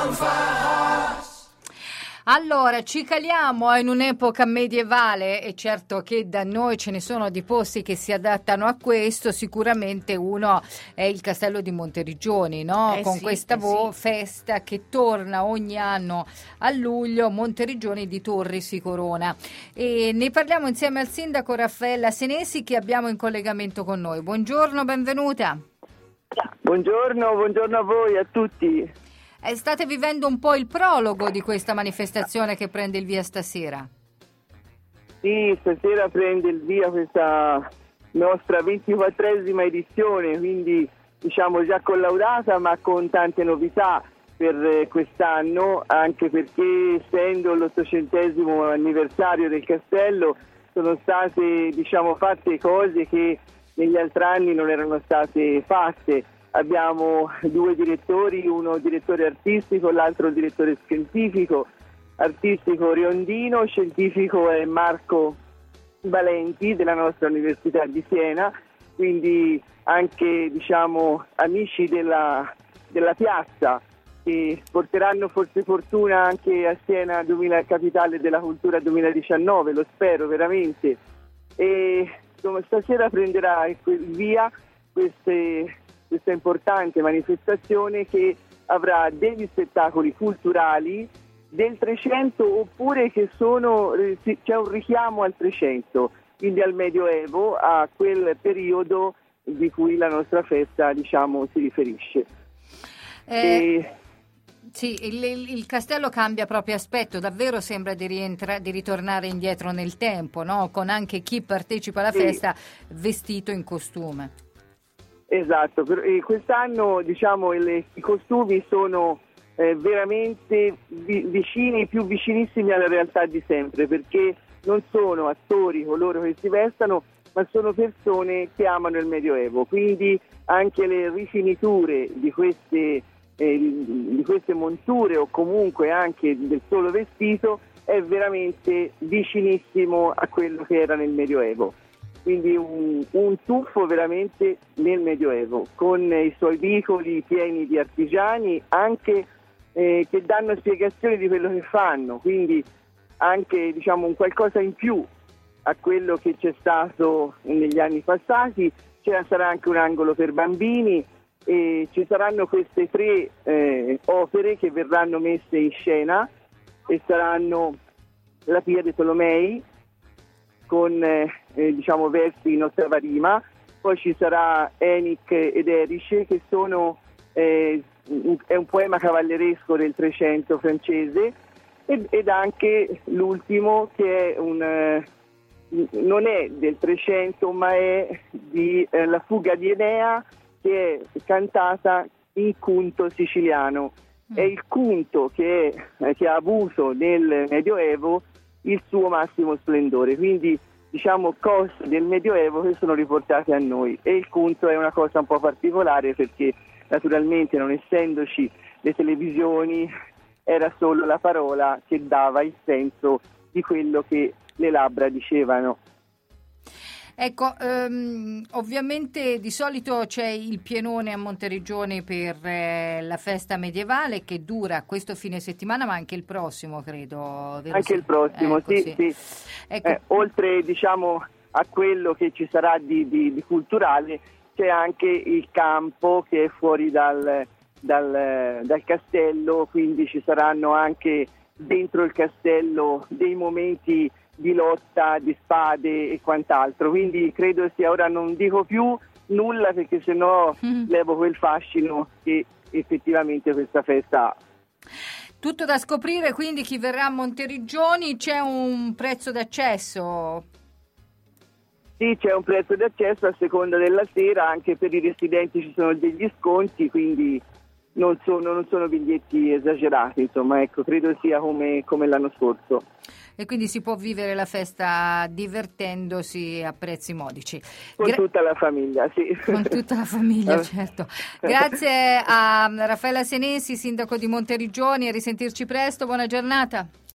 Allora, ci caliamo in un'epoca medievale e certo che da noi ce ne sono di posti che si adattano a questo, sicuramente uno è il Castello di Monteriggioni, no? Con questa festa che torna ogni anno a luglio, Monteriggioni di Torri si corona. E ne parliamo insieme al sindaco Raffaella Senesi che abbiamo in collegamento con noi. Buongiorno, benvenuta. Buongiorno a voi, a tutti. State vivendo un po' il prologo di questa manifestazione che prende il via stasera. Sì, stasera prende il via questa nostra 24esima edizione, quindi diciamo già collaudata ma con tante novità per quest'anno, anche perché essendo l'800° anniversario del castello sono state fatte cose che negli altri anni non erano state fatte. Abbiamo 2 direttori, uno direttore artistico, l'altro direttore scientifico. Artistico Riondino, scientifico è Marco Valenti della nostra Università di Siena, quindi anche amici della piazza che porteranno forse fortuna anche a Siena Capitale della Cultura 2019, lo spero veramente. E stasera prenderà il via questa importante manifestazione che avrà degli spettacoli culturali del 300 oppure che c'è un richiamo al 300, quindi al Medioevo, a quel periodo di cui la nostra festa si riferisce. Sì, il castello cambia proprio aspetto, davvero sembra di ritornare indietro nel tempo, no? Con anche chi partecipa alla festa vestito in costume. Esatto, quest'anno i costumi sono veramente più vicinissimi alla realtà di sempre, perché non sono attori coloro che si vestano, ma sono persone che amano il Medioevo, quindi anche le rifiniture di queste monture o comunque anche del solo vestito è veramente vicinissimo a quello che era nel Medioevo. Quindi un tuffo veramente nel Medioevo, con i suoi vicoli pieni di artigiani anche che danno spiegazioni di quello che fanno, quindi anche un qualcosa in più a quello che c'è stato negli anni passati. Sarà anche un angolo per bambini e ci saranno queste 3 opere che verranno messe in scena e saranno la Pia dei Tolomei con versi in ottava rima, poi ci sarà Enic ed Erice che è un poema cavalleresco del 300 francese ed anche l'ultimo che è non è del 300 ma è la fuga di Enea, che è cantata in cunto siciliano. È il cunto che ha avuto nel Medioevo il suo massimo splendore, quindi cose del Medioevo che sono riportate a noi, e il cunto è una cosa un po' particolare perché naturalmente non essendoci le televisioni era solo la parola che dava il senso di quello che le labbra dicevano. Ecco, ovviamente di solito c'è il pienone a Monteriggioni per la festa medievale che dura questo fine settimana, ma anche il prossimo, credo. Vero? Anche il prossimo, ecco, sì. Ecco. Oltre a quello che ci sarà di culturale, c'è anche il campo che è fuori dal castello, quindi ci saranno anche dentro il castello dei momenti di lotta, di spade e quant'altro, quindi credo sia, ora non dico più nulla perché sennò levo quel fascino che effettivamente questa festa ha. Tutto da scoprire, quindi chi verrà a Monteriggioni. C'è un prezzo d'accesso? Sì, c'è un prezzo d'accesso a seconda della sera, anche per i residenti ci sono degli sconti, quindi non sono biglietti esagerati, insomma, ecco, credo sia come l'anno scorso. E quindi si può vivere la festa divertendosi a prezzi modici. Con tutta la famiglia, sì. Con tutta la famiglia, certo. Grazie a Raffaella Senesi, sindaco di Monteriggioni, a risentirci presto, buona giornata.